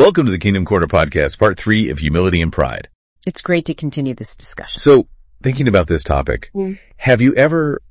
Welcome to the Kingdom Corner Podcast, Part 3 of Humility and Pride. It's great to continue this discussion. So, thinking about this topic, have you ever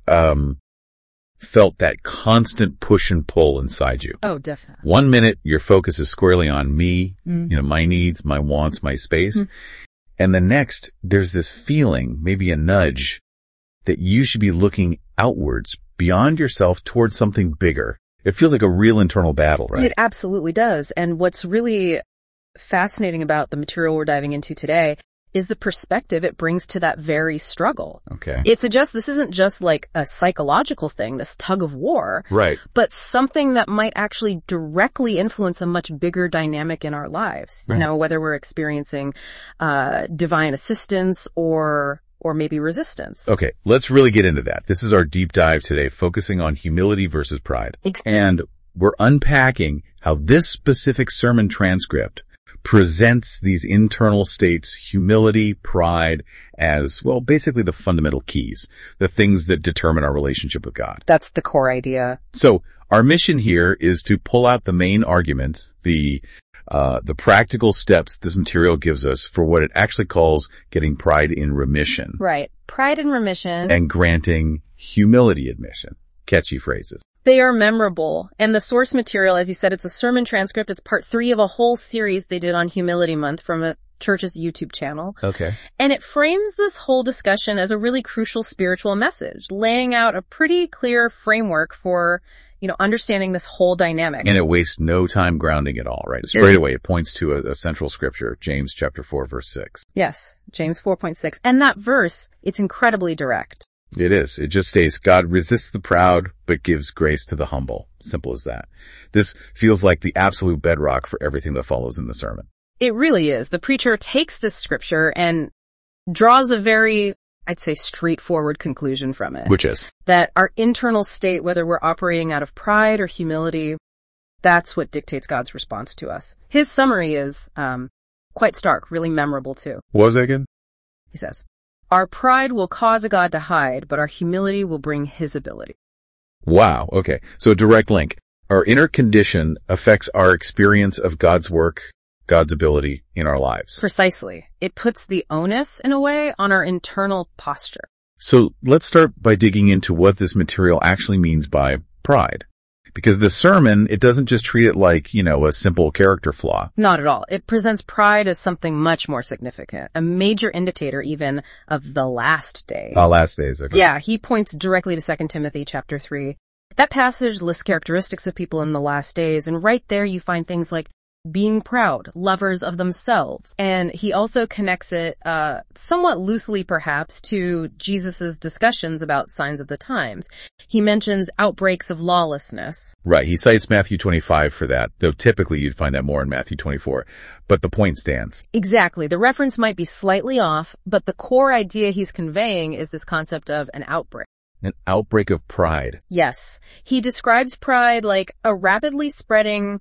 felt that constant push and pull inside you? Oh, definitely. 1 minute, your focus is squarely on me, my needs, my wants, my space. And the next, there's this feeling, maybe a nudge, that you should be looking outwards, beyond yourself, towards something bigger. It feels like a real internal battle, right? It absolutely does. And what's really fascinating about the material we're diving into today is the perspective it brings to that very struggle. Okay. It suggests this isn't just like a psychological thing, this tug of war. Right. But something that might actually directly influence a much bigger dynamic in our lives. Right. You know, whether we're experiencing divine assistance or maybe resistance. Okay, let's really get into that. This is our deep dive today, focusing on humility versus pride. And we're unpacking how this specific sermon transcript presents these internal states, humility, pride, as, well, basically the fundamental keys, the things that determine our relationship with God. That's the core idea. So our mission here is to pull out the main arguments, the practical steps this material gives us for what it actually calls getting pride in remission. Right. Pride in remission. And granting humility admission. Catchy phrases. They are memorable. And the source material, as you said, it's a sermon transcript. It's part 3 of a whole series they did on Humility Month from a church's YouTube channel. Okay. And it frames this whole discussion as a really crucial spiritual message, laying out a pretty clear framework for understanding this whole dynamic. And it wastes no time grounding it all, right? Straight away, it points to a central scripture, James chapter 4, verse 6. Yes, James 4.6. And that verse, it's incredibly direct. It is. It just states, God resists the proud, but gives grace to the humble. Simple as that. This feels like the absolute bedrock for everything that follows in the sermon. It really is. The preacher takes this scripture and draws a very, I'd say, straightforward conclusion from it. Which is? That our internal state, whether we're operating out of pride or humility, that's what dictates God's response to us. His summary is quite stark, really memorable too. What was that again? He says, our pride will cause a God to hide, but our humility will bring his ability. Wow. Okay. So a direct link. Our inner condition affects our experience of God's work, God's ability in our lives. Precisely. It puts the onus, in a way, on our internal posture. So let's start by digging into what this material actually means by pride. Because the sermon, it doesn't just treat it like, a simple character flaw. Not at all. It presents pride as something much more significant, a major indicator even of the last day. Last days, okay. Yeah, he points directly to 2 Timothy chapter 3. That passage lists characteristics of people in the last days, and right there you find things like being proud, lovers of themselves. And he also connects it, somewhat loosely perhaps, to Jesus' discussions about signs of the times. He mentions outbreaks of lawlessness. Right. He cites Matthew 25 for that, though typically you'd find that more in Matthew 24. But the point stands. Exactly. The reference might be slightly off, but the core idea he's conveying is this concept of an outbreak. An outbreak of pride. Yes. He describes pride like a rapidly spreading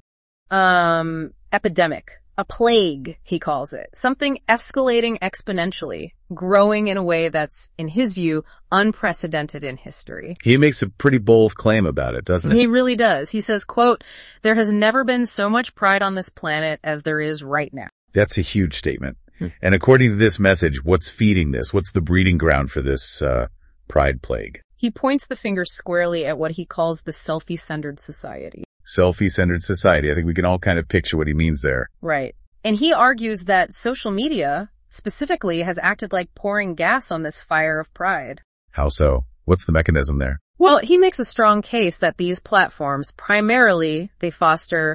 epidemic, a plague, he calls it. Something escalating exponentially, growing in a way that's, in his view, unprecedented in history. He makes a pretty bold claim about it, doesn't he? He really does. He says, quote, there has never been so much pride on this planet as there is right now. That's a huge statement. And according to this message, what's feeding this? What's the breeding ground for this pride plague? He points the finger squarely at what he calls the selfie-centered society. Selfie-centered society. I think we can all kind of picture what he means there. Right. And he argues that social media, specifically, has acted like pouring gas on this fire of pride. How so? What's the mechanism there? Well, he makes a strong case that these platforms, primarily, they foster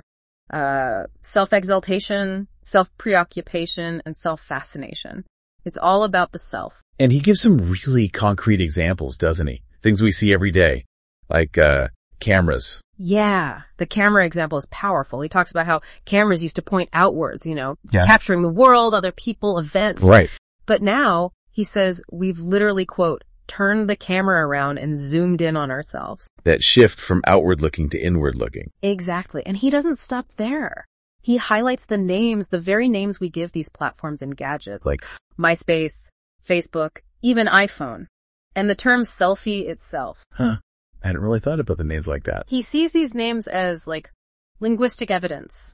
self-exaltation, self-preoccupation, and self-fascination. It's all about the self. And he gives some really concrete examples, doesn't he? Things we see every day, like cameras. Yeah, the camera example is powerful. He talks about how cameras used to point outwards, capturing the world, other people, events. Right. But now, he says, we've literally, quote, turned the camera around and zoomed in on ourselves. That shift from outward looking to inward looking. Exactly. And he doesn't stop there. He highlights the very names we give these platforms and gadgets. Like MySpace, Facebook, even iPhone. And the term selfie itself. Huh. I hadn't really thought about the names like that. He sees these names as like linguistic evidence,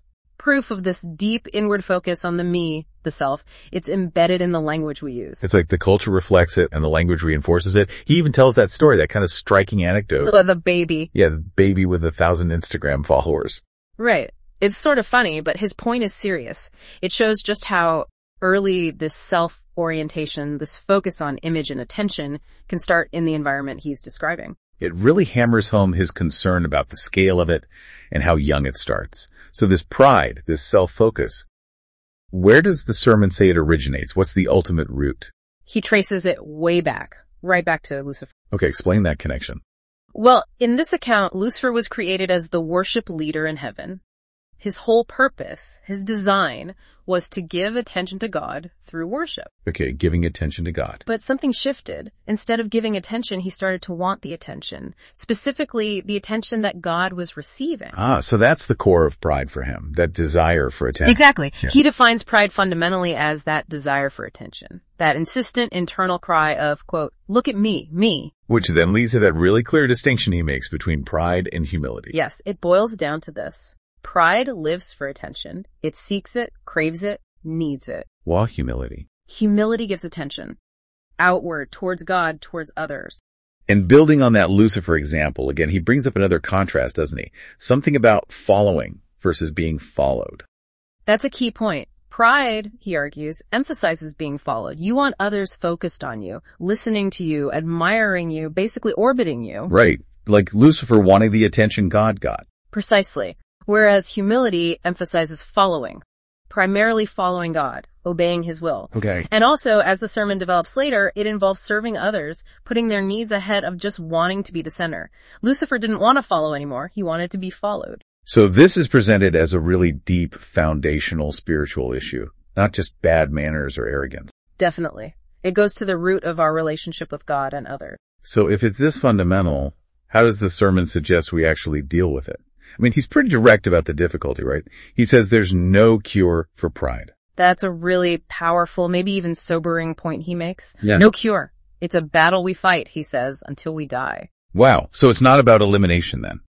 proof of this deep inward focus on the me, the self. It's embedded in the language we use. It's like the culture reflects it and the language reinforces it. He even tells that story, that kind of striking anecdote. The baby. Yeah, the baby with 1,000 Instagram followers. Right. It's sort of funny, but his point is serious. It shows just how early this self-orientation, this focus on image and attention can start in the environment he's describing. It really hammers home his concern about the scale of it and how young it starts. So this pride, this self-focus, where does the sermon say it originates? What's the ultimate root? He traces it way back, right back to Lucifer. Okay, explain that connection. Well, in this account, Lucifer was created as the worship leader in heaven. His whole purpose, his design, was to give attention to God through worship. Okay, giving attention to God. But something shifted. Instead of giving attention, he started to want the attention. Specifically, the attention that God was receiving. So that's the core of pride for him, that desire for attention. Exactly. Yeah. He defines pride fundamentally as that desire for attention. That insistent internal cry of, quote, look at me, me. Which then leads to that really clear distinction he makes between pride and humility. Yes, it boils down to this. Pride lives for attention. It seeks it, craves it, needs it. While humility gives attention. Outward, towards God, towards others. And building on that Lucifer example, again, he brings up another contrast, doesn't he? Something about following versus being followed. That's a key point. Pride, he argues, emphasizes being followed. You want others focused on you, listening to you, admiring you, basically orbiting you. Right. Like Lucifer wanting the attention God got. Precisely. Whereas humility emphasizes following, primarily following God, obeying his will. Okay. And also, as the sermon develops later, it involves serving others, putting their needs ahead of just wanting to be the center. Lucifer didn't want to follow anymore. He wanted to be followed. So this is presented as a really deep, foundational spiritual issue, not just bad manners or arrogance. Definitely. It goes to the root of our relationship with God and others. So if it's this fundamental, how does the sermon suggest we actually deal with it? I mean, he's pretty direct about the difficulty, right? He says there's no cure for pride. That's a really powerful, maybe even sobering point he makes. Yeah. No cure. It's a battle we fight, he says, until we die. Wow. So it's not about elimination then?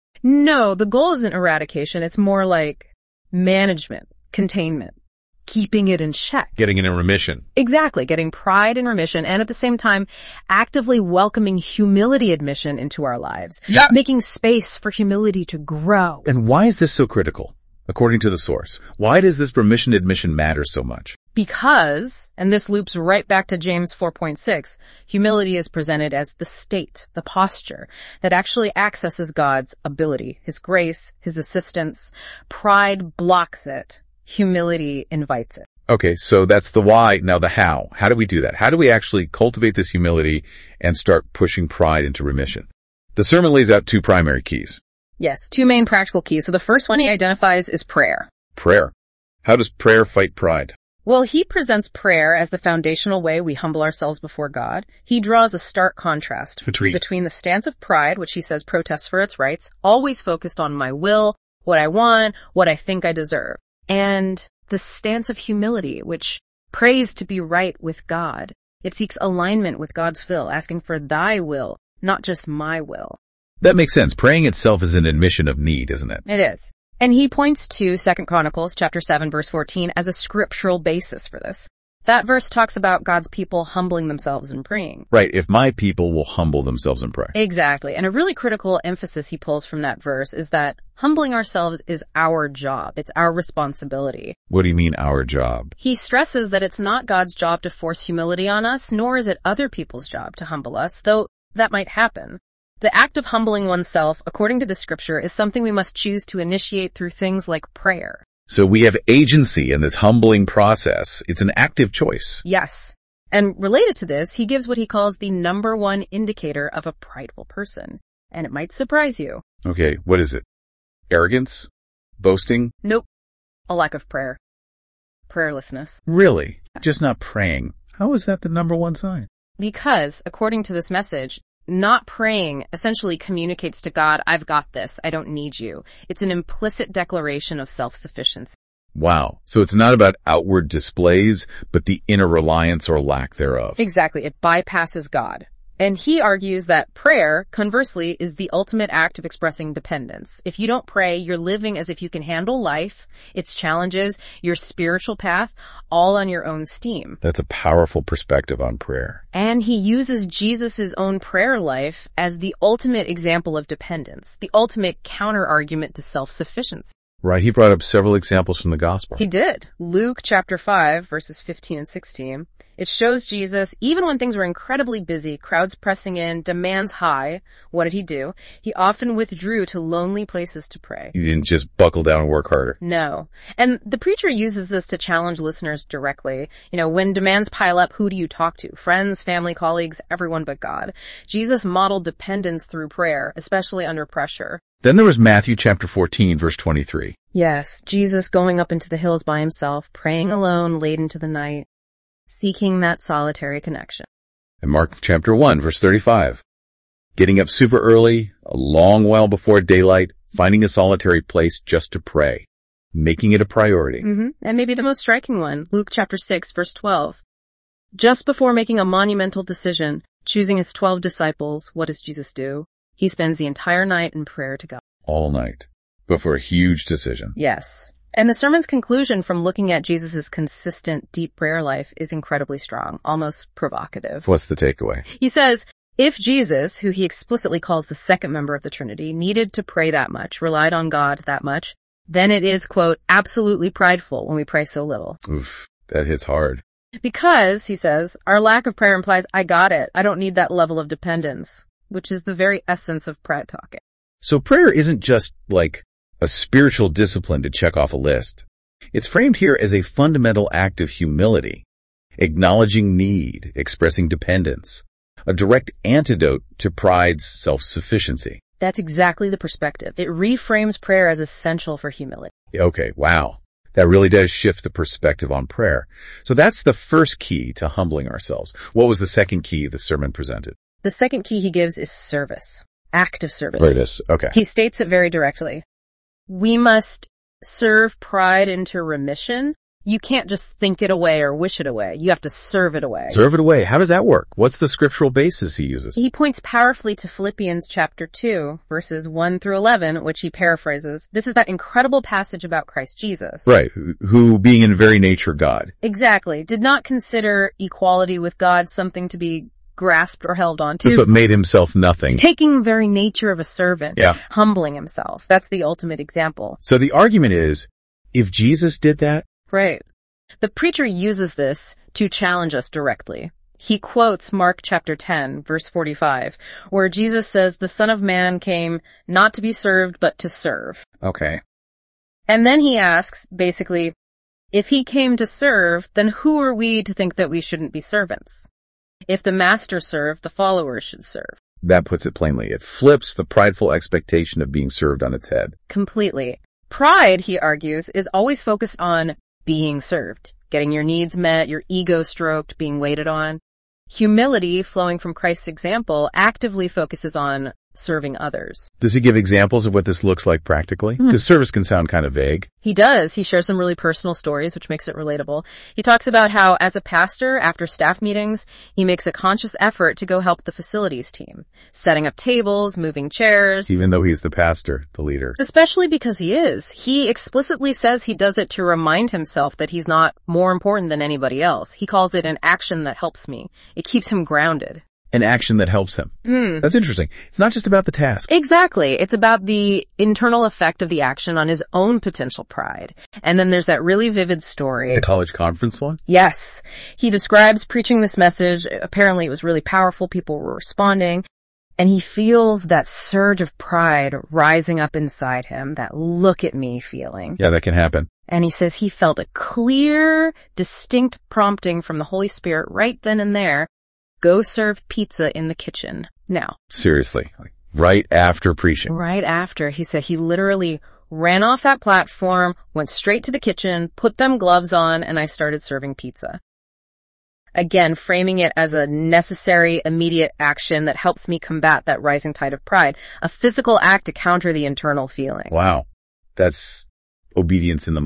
No, the goal isn't eradication. It's more like management, containment, keeping it in check. Getting it in remission. Exactly. Getting pride in remission and at the same time, actively welcoming humility admission into our lives. Yeah. Making space for humility to grow. And why is this so critical? According to the source, why does this remission admission matter so much? Because, and this loops right back to James 4.6, humility is presented as the state, the posture, that actually accesses God's ability, his grace, his assistance. Pride blocks it. Humility invites it. Okay, so that's the why. Now the how. How do we do that? How do we actually cultivate this humility and start pushing pride into remission? The sermon lays out two primary keys. Yes, two main practical keys. So the first one he identifies is prayer. Prayer. How does prayer fight pride? Well, he presents prayer as the foundational way we humble ourselves before God. He draws a stark contrast between the stance of pride, which he says protests for its rights, always focused on my will, what I want, what I think I deserve, and the stance of humility, which prays to be right with God. It seeks alignment with God's will, asking for thy will, not just my will. That makes sense. Praying itself is an admission of need, isn't it? It is. And he points to 2 Chronicles chapter 7 verse 14 as a scriptural basis for this. That verse talks about God's people humbling themselves and praying. Right, if my people will humble themselves and pray. Exactly. And a really critical emphasis he pulls from that verse is that humbling ourselves is our job. It's our responsibility. What do you mean, our job? He stresses that it's not God's job to force humility on us, nor is it other people's job to humble us, though that might happen. The act of humbling oneself, according to the scripture, is something we must choose to initiate through things like prayer. So we have agency in this humbling process. It's an active choice. Yes. And related to this, he gives what he calls the number one indicator of a prideful person. And it might surprise you. Okay, what is it? Arrogance? Boasting? Nope. A lack of prayer. Prayerlessness. Really? Just not praying. How is that the number one sign? Because, according to this message, not praying essentially communicates to God, I've got this, I don't need you. It's an implicit declaration of self-sufficiency. Wow. So it's not about outward displays, but the inner reliance or lack thereof. Exactly. It bypasses God. And he argues that prayer, conversely, is the ultimate act of expressing dependence. If you don't pray, you're living as if you can handle life, its challenges, your spiritual path, all on your own steam. That's a powerful perspective on prayer. And he uses Jesus' own prayer life as the ultimate example of dependence, the ultimate counter-argument to self-sufficiency. Right, he brought up several examples from the gospel. He did. Luke chapter 5, verses 15 and 16. It shows Jesus, even when things were incredibly busy, crowds pressing in, demands high. What did he do? He often withdrew to lonely places to pray. He didn't just buckle down and work harder. No. And the preacher uses this to challenge listeners directly. When demands pile up, who do you talk to? Friends, family, colleagues, everyone but God. Jesus modeled dependence through prayer, especially under pressure. Then there was Matthew chapter 14, verse 23. Yes, Jesus going up into the hills by himself, praying alone late into the night, seeking that solitary connection. And Mark chapter 1, verse 35. Getting up super early, a long while before daylight, finding a solitary place just to pray, making it a priority. And maybe the most striking one, Luke chapter 6, verse 12. Just before making a monumental decision, choosing his 12 disciples, what does Jesus do? He spends the entire night in prayer to God. All night. But for a huge decision. Yes. And the sermon's conclusion from looking at Jesus' consistent, deep prayer life is incredibly strong, almost provocative. What's the takeaway? He says, if Jesus, who he explicitly calls the second member of the Trinity, needed to pray that much, relied on God that much, then it is, quote, absolutely prideful when we pray so little. Oof, that hits hard. Because, he says, our lack of prayer implies, I got it. I don't need that level of dependence, which is the very essence of pride talking. So prayer isn't just like a spiritual discipline to check off a list. It's framed here as a fundamental act of humility, acknowledging need, expressing dependence, a direct antidote to pride's self-sufficiency. That's exactly the perspective. It reframes prayer as essential for humility. Okay, wow. That really does shift the perspective on prayer. So that's the first key to humbling ourselves. What was the second key the sermon presented? The second key he gives is service. Active service. There it is. Okay. He states it very directly. We must serve pride into remission. You can't just think it away or wish it away. You have to serve it away. Serve it away. How does that work? What's the scriptural basis he uses? He points powerfully to Philippians chapter 2, verses 1 through 11, which he paraphrases. This is that incredible passage about Christ Jesus. Right. Who, being in very nature God. Exactly. Did not consider equality with God something to be grasped or held on to. That's what made himself nothing. Taking the very nature of a servant. Yeah. Humbling himself. That's the ultimate example. So the argument is, if Jesus did that, right. The preacher uses this to challenge us directly. He quotes Mark chapter 10, verse 45, where Jesus says, the Son of Man came not to be served, but to serve. Okay. And then he asks, basically, if he came to serve, then who are we to think that we shouldn't be servants? If the master served, the followers should serve. That puts it plainly. It flips the prideful expectation of being served on its head. Completely. Pride, he argues, is always focused on being served, getting your needs met, your ego stroked, being waited on. Humility, flowing from Christ's example, actively focuses on serving others. Does he give examples of what this looks like practically? Because service can sound kind of vague. He does. He shares some really personal stories, which makes it relatable. He talks about how, as a pastor, after staff meetings, he makes a conscious effort to go help the facilities team, setting up tables, moving chairs. Even though he's the pastor, the leader. Especially because he is. He explicitly says he does it to remind himself that he's not more important than anybody else. He calls it an action that helps me. It keeps him grounded. An action that helps him. That's interesting. It's not just about the task. Exactly. It's about the internal effect of the action on his own potential pride. And then there's that really vivid story. The college conference one? Yes. He describes preaching this message. Apparently it was really powerful. People were responding. And he feels that surge of pride rising up inside him, that look at me feeling. Yeah, that can happen. And he says he felt a clear, distinct prompting from the Holy Spirit right then and there. Go serve pizza in the kitchen now. Seriously, like right after preaching. Right after. He said he literally ran off that platform, went straight to the kitchen, put them gloves on, and I started serving pizza. Again, framing it as a necessary, immediate action that helps me combat that rising tide of pride. A physical act to counter the internal feeling. Wow. That's obedience in the moment.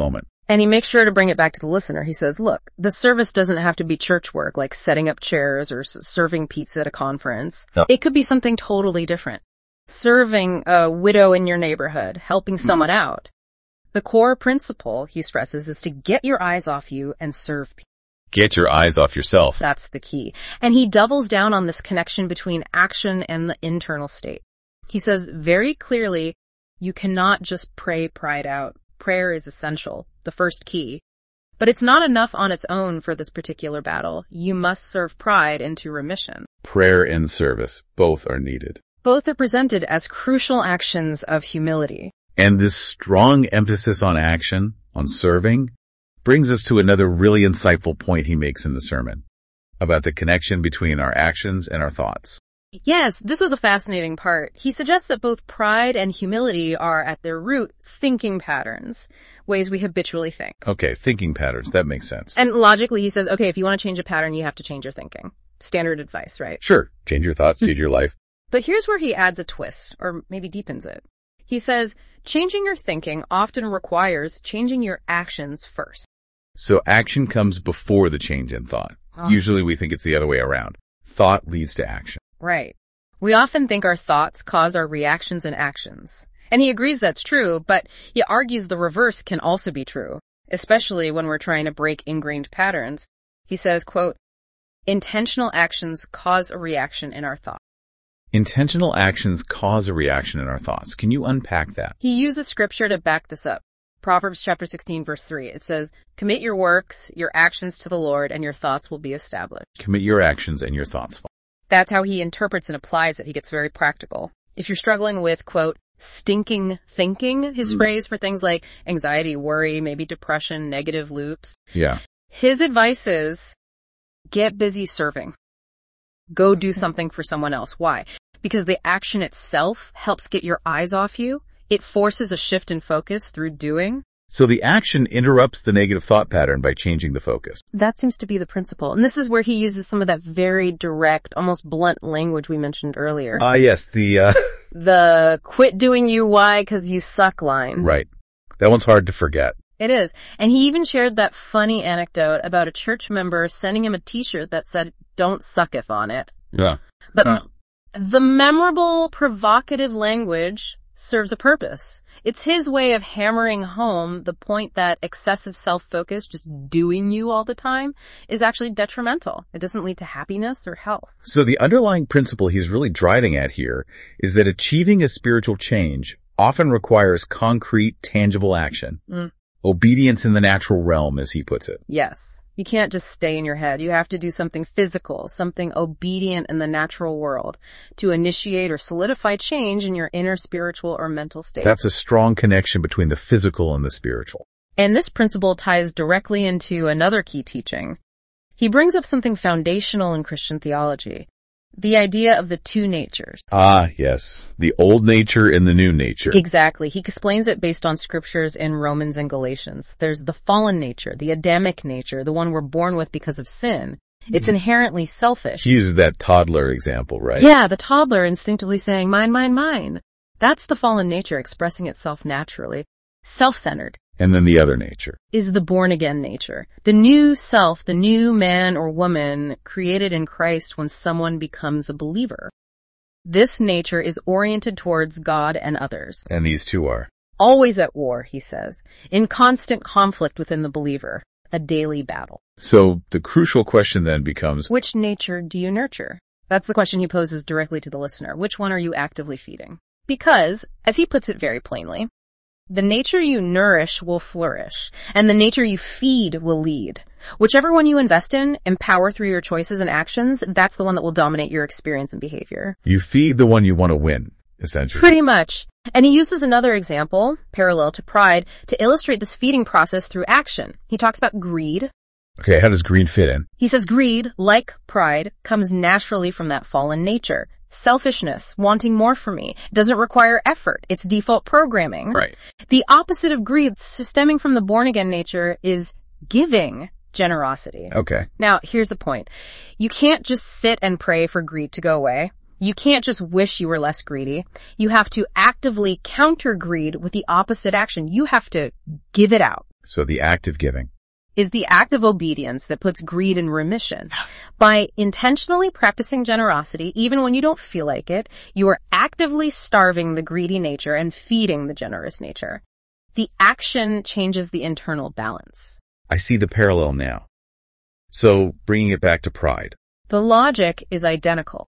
And he makes sure to bring it back to the listener. He says, look, the service doesn't have to be church work, like setting up chairs or serving pizza at a conference. No. It could be something totally different. Serving a widow in your neighborhood, helping someone out. The core principle, he stresses, is to get your eyes off you and serve people. Get your eyes off yourself. That's the key. And he doubles down on this connection between action and the internal state. He says very clearly, you cannot just pray pride out. Prayer is essential, the first key. But it's not enough on its own for this particular battle. You must serve pride into remission. Prayer and service, both are needed. Both are presented as crucial actions of humility. And this strong emphasis on action, on serving, brings us to another really insightful point he makes in the sermon about the connection between our actions and our thoughts. Yes, this was a fascinating part. He suggests that both pride and humility are at their root thinking patterns, ways we habitually think. Okay, thinking patterns. That makes sense. And logically, he says, okay, if you want to change a pattern, you have to change your thinking. Standard advice, right? Sure. Change your thoughts, change your life. But here's where he adds a twist, or maybe deepens it. He says, changing your thinking often requires changing your actions first. So action comes before the change in thought. Usually we think it's the other way around. Thought leads to action. Right. We often think our thoughts cause our reactions and actions. And he agrees that's true, but he argues the reverse can also be true, especially when we're trying to break ingrained patterns. He says, quote, intentional actions cause a reaction in our thoughts. Intentional actions cause a reaction in our thoughts. Can you unpack that? He uses scripture to back this up. Proverbs chapter 16, verse 3. It says, commit your works, your actions to the Lord, and your thoughts will be established. Commit your actions and your thoughts. That's how he interprets and applies it. He gets very practical. If you're struggling with, quote, stinking thinking, his phrase for things like anxiety, worry, maybe depression, negative loops. Yeah. His advice is, get busy serving. Go do something for someone else. Why? Because the action itself helps get your eyes off you. It forces a shift in focus through doing. So the action interrupts the negative thought pattern by changing the focus. That seems to be the principle. And this is where he uses some of that very direct, almost blunt language we mentioned earlier. Yes, the quit doing you why 'cause you suck line. Right. That one's hard to forget. It is. And he even shared that funny anecdote about a church member sending him a t-shirt that said, don't sucketh on it. Yeah. But the memorable, provocative language serves a purpose. It's his way of hammering home the point that excessive self-focus, just doing you all the time, is actually detrimental. It doesn't lead to happiness or health. So the underlying principle he's really driving at here is that achieving a spiritual change often requires concrete, tangible action. Obedience in the natural realm, as he puts it. Yes. You can't just stay in your head. You have to do something physical, something obedient in the natural world to initiate or solidify change in your inner spiritual or mental state. That's a strong connection between the physical and the spiritual. And this principle ties directly into another key teaching. He brings up something foundational in Christian theology. The idea of the two natures. Yes. The old nature and the new nature. Exactly. He explains it based on scriptures in Romans and Galatians. There's the fallen nature, the Adamic nature, the one we're born with because of sin. It's inherently selfish. He uses that toddler example, right? Yeah, the toddler instinctively saying, mine, mine, mine. That's the fallen nature expressing itself naturally. Self-centered. And then the other nature is the born-again nature. The new self, the new man or woman created in Christ when someone becomes a believer. This nature is oriented towards God and others. And these two are always at war, he says, in constant conflict within the believer, a daily battle. So the crucial question then becomes, which nature do you nurture? That's the question he poses directly to the listener. Which one are you actively feeding? Because, as he puts it very plainly, the nature you nourish will flourish, and the nature you feed will lead. Whichever one you invest in, empower through your choices and actions, that's the one that will dominate your experience and behavior. You feed the one you want to win, essentially. Pretty much. And he uses another example, parallel to pride, to illustrate this feeding process through action. He talks about greed. Okay, how does greed fit in? He says greed, like pride, comes naturally from that fallen nature. Selfishness, wanting more for me, doesn't require effort. It's default programming. Right. The opposite of greed, stemming from the born-again nature, is giving, generosity. Okay. Now, here's the point. You can't just sit and pray for greed to go away. You can't just wish you were less greedy. You have to actively counter greed with the opposite action. You have to give it out. So the act of giving is the act of obedience that puts greed in remission. By intentionally practicing generosity, even when you don't feel like it, you are actively starving the greedy nature and feeding the generous nature. The action changes the internal balance. I see the parallel now. So bringing it back to pride. The logic is identical.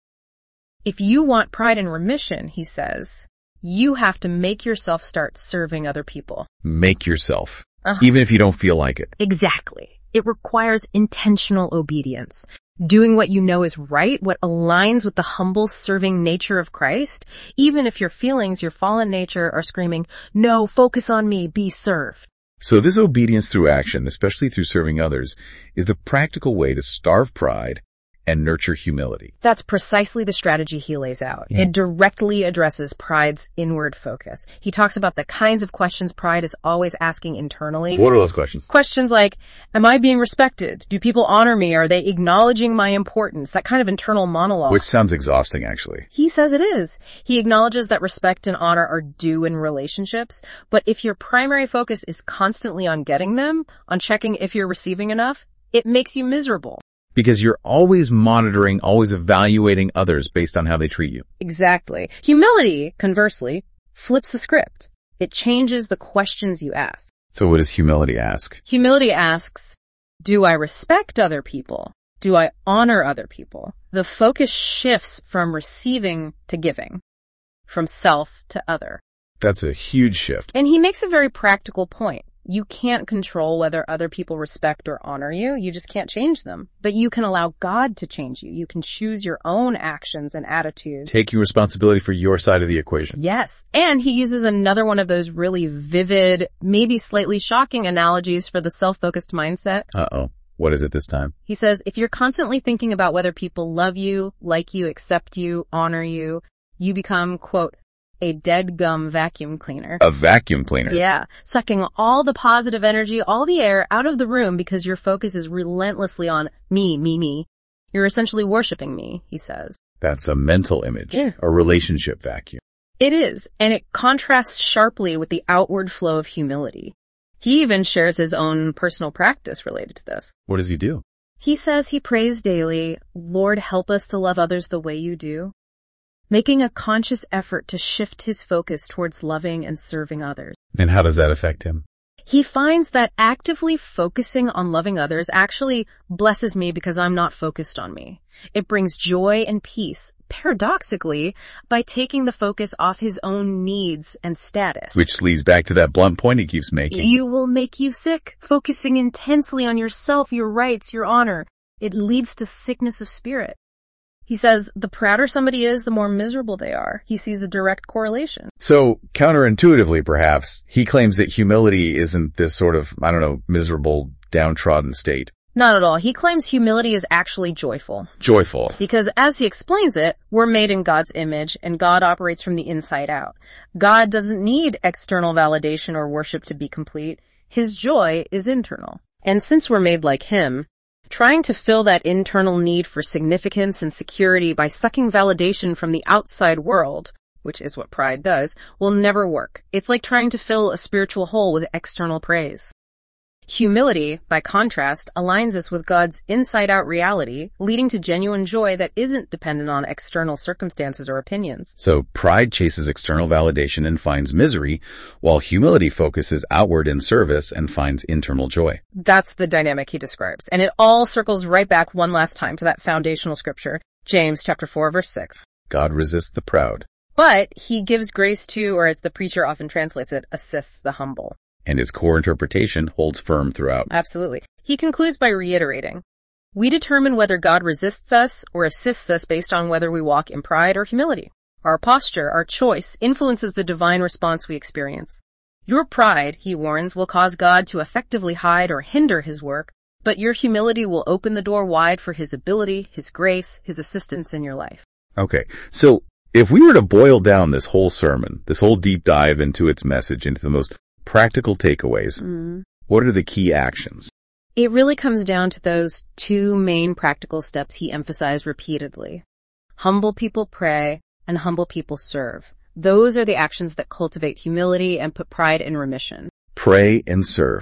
If you want pride in remission, he says, you have to make yourself start serving other people. Make yourself. Even if you don't feel like it. Exactly. It requires intentional obedience. Doing what you know is right, what aligns with the humble, serving nature of Christ, even if your feelings, your fallen nature, are screaming, no, focus on me, be served. So this obedience through action, especially through serving others, is the practical way to starve pride and nurture humility. That's precisely the strategy he lays out. It directly addresses pride's inward focus. He talks about the kinds of questions pride is always asking internally. What are those questions? Questions like, am I being respected? Do people honor me? Are they acknowledging my importance? That kind of internal monologue. Which sounds exhausting, actually. He says it is. He acknowledges that respect and honor are due in relationships, but if your primary focus is constantly on getting them, on checking if you're receiving enough, it makes you miserable. Because you're always monitoring, always evaluating others based on how they treat you. Exactly. Humility, conversely, flips the script. It changes the questions you ask. So what does humility ask? Humility asks, do I respect other people? Do I honor other people? The focus shifts from receiving to giving, from self to other. That's a huge shift. And he makes a very practical point. You can't control whether other people respect or honor you. You just can't change them. But you can allow God to change you. You can choose your own actions and attitudes. Taking responsibility for your side of the equation. Yes. And he uses another one of those really vivid, maybe slightly shocking analogies for the self-focused mindset. Uh-oh. What is it this time? He says, if you're constantly thinking about whether people love you, like you, accept you, honor you, you become, quote, a dead gum vacuum cleaner. A vacuum cleaner? Yeah. Sucking all the positive energy, all the air out of the room because your focus is relentlessly on me, me, me. You're essentially worshiping me, he says. That's a mental image. Yeah. A relationship vacuum. It is. And it contrasts sharply with the outward flow of humility. He even shares his own personal practice related to this. What does he do? He says he prays daily, Lord, help us to love others the way you do. Making a conscious effort to shift his focus towards loving and serving others. And how does that affect him? He finds that actively focusing on loving others actually blesses me because I'm not focused on me. It brings joy and peace, paradoxically, by taking the focus off his own needs and status. Which leads back to that blunt point he keeps making. You will make you sick. Focusing intensely on yourself, your rights, your honor. It leads to sickness of spirit. He says the prouder somebody is, the more miserable they are. He sees a direct correlation. So, counterintuitively perhaps, he claims that humility isn't this sort of, miserable, downtrodden state. Not at all. He claims humility is actually joyful. Joyful. Because as he explains it, we're made in God's image and God operates from the inside out. God doesn't need external validation or worship to be complete. His joy is internal. And since we're made like him, trying to fill that internal need for significance and security by sucking validation from the outside world, which is what pride does, will never work. It's like trying to fill a spiritual hole with external praise. Humility, by contrast, aligns us with God's inside-out reality, leading to genuine joy that isn't dependent on external circumstances or opinions. So pride chases external validation and finds misery, while humility focuses outward in service and finds internal joy. That's the dynamic he describes. And it all circles right back one last time to that foundational scripture, James chapter 4, verse 6. God resists the proud. But he gives grace to, or as the preacher often translates it, assists the humble. And his core interpretation holds firm throughout. Absolutely. He concludes by reiterating, we determine whether God resists us or assists us based on whether we walk in pride or humility. Our posture, our choice, influences the divine response we experience. Your pride, he warns, will cause God to effectively hide or hinder his work, but your humility will open the door wide for his ability, his grace, his assistance in your life. Okay, so if we were to boil down this whole sermon, this whole deep dive into its message, into the most practical takeaways, what are the key actions? It really comes down to those two main practical steps he emphasized repeatedly. Humble people pray and humble people serve. Those are the actions that cultivate humility and put pride in remission. Pray and serve.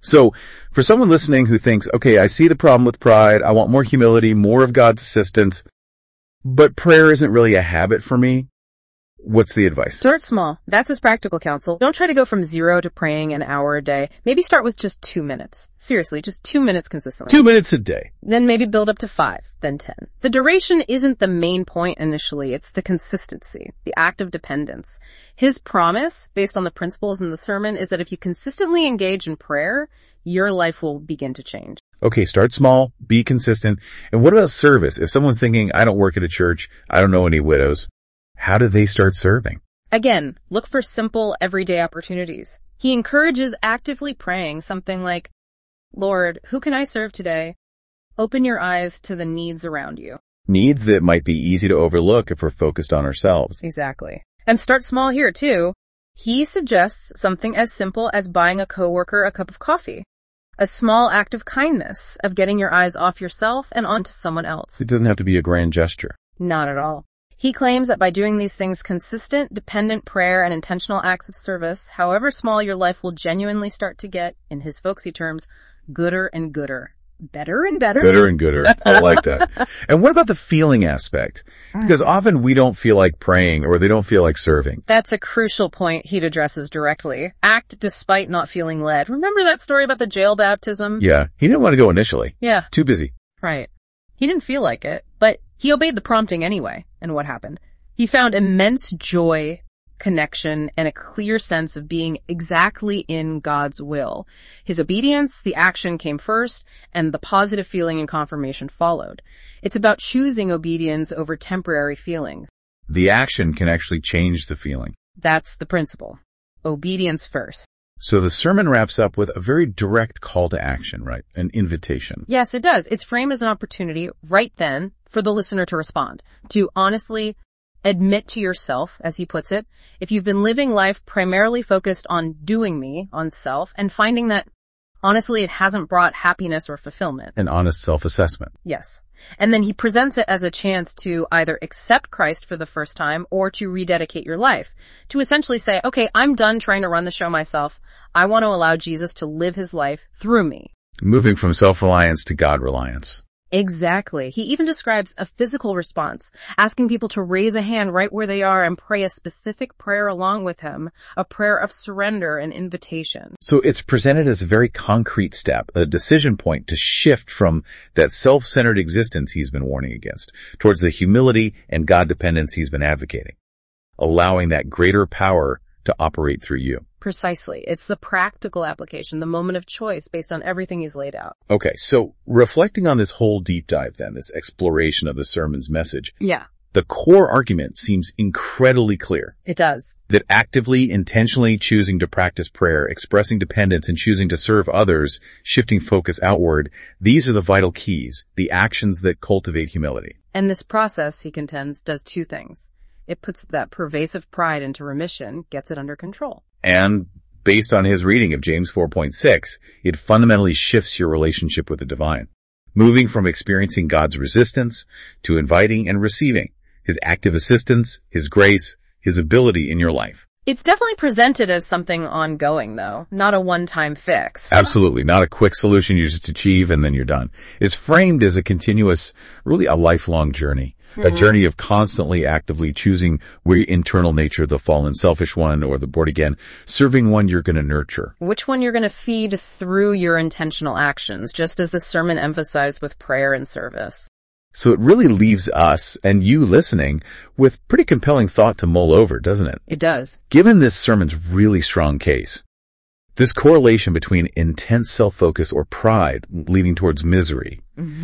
So for someone listening who thinks, okay, I see the problem with pride. I want more humility, more of God's assistance, but prayer isn't really a habit for me. What's the advice? Start small. That's his practical counsel. Don't try to go from 0 to praying an hour a day. Maybe start with just 2 minutes. Seriously, just 2 minutes consistently. 2 minutes a day. Then maybe build up to 5, then 10. The duration isn't the main point initially. It's the consistency, the act of dependence. His promise, based on the principles in the sermon, is that if you consistently engage in prayer, your life will begin to change. Okay, start small, be consistent. And what about service? If someone's thinking, I don't work at a church, I don't know any widows, how do they start serving? Again, look for simple, everyday opportunities. He encourages actively praying something like, Lord, who can I serve today? Open your eyes to the needs around you. Needs that might be easy to overlook if we're focused on ourselves. Exactly. And start small here too. He suggests something as simple as buying a coworker a cup of coffee. A small act of kindness, of getting your eyes off yourself and onto someone else. It doesn't have to be a grand gesture. Not at all. He claims that by doing these things, consistent, dependent prayer and intentional acts of service, however small, your life will genuinely start to get, in his folksy terms, gooder and gooder. Better and better. Better and gooder. I like that. And what about the feeling aspect? Because often we don't feel like praying or they don't feel like serving. That's a crucial point he addresses directly. Act despite not feeling led. Remember that story about the jail baptism? Yeah. He didn't want to go initially. Yeah. Too busy. Right. He didn't feel like it, but he obeyed the prompting anyway. And what happened? He found immense joy, connection, and a clear sense of being exactly in God's will. His obedience, the action came first, and the positive feeling and confirmation followed. It's about choosing obedience over temporary feelings. The action can actually change the feeling. That's the principle. Obedience first. So the sermon wraps up with a very direct call to action, right? An invitation. Yes, it does. It's framed as an opportunity right then for the listener to respond, to honestly admit to yourself, as he puts it, if you've been living life primarily focused on doing me, on self, and finding that, honestly, it hasn't brought happiness or fulfillment. An honest self-assessment. Yes. And then he presents it as a chance to either accept Christ for the first time or to rededicate your life. To essentially say, okay, I'm done trying to run the show myself. I want to allow Jesus to live his life through me. Moving from self-reliance to God-reliance. Exactly. He even describes a physical response, asking people to raise a hand right where they are and pray a specific prayer along with him, a prayer of surrender and invitation. So it's presented as a very concrete step, a decision point to shift from that self-centered existence he's been warning against towards the humility and God dependence he's been advocating, allowing that greater power to operate through you. Precisely. It's the practical application, the moment of choice based on everything he's laid out. Okay, so reflecting on this whole deep dive then, this exploration of the sermon's message. Yeah. The core argument seems incredibly clear. It does. That actively, intentionally choosing to practice prayer, expressing dependence, and choosing to serve others, shifting focus outward, these are the vital keys, the actions that cultivate humility. And this process, he contends, does two things. It puts that pervasive pride into remission, gets it under control. And based on his reading of James 4.6, it fundamentally shifts your relationship with the divine, moving from experiencing God's resistance to inviting and receiving his active assistance, his grace, his ability in your life. It's definitely presented as something ongoing, though, not a one-time fix. Absolutely. Not a quick solution you just achieve and then you're done. It's framed as a continuous, really a lifelong journey. A journey of constantly actively choosing your internal nature, the fallen selfish one or the born again, serving one you're going to nurture. Which one you're going to feed through your intentional actions, just as the sermon emphasized with prayer and service. So it really leaves us and you listening with pretty compelling thought to mull over, doesn't it? It does. Given this sermon's really strong case, this correlation between intense self-focus or pride leading towards misery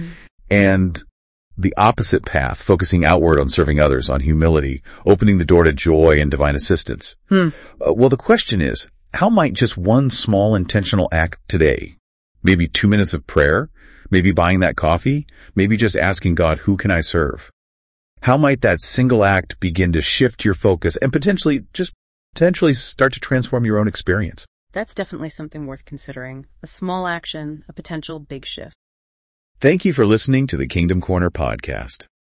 and the opposite path, focusing outward on serving others, on humility, opening the door to joy and divine assistance. Well, the question is, how might just one small intentional act today, maybe 2 minutes of prayer, maybe buying that coffee, maybe just asking God, who can I serve? How might that single act begin to shift your focus and potentially start to transform your own experience? That's definitely something worth considering. A small action, a potential big shift. Thank you for listening to the Kingdom Corner podcast.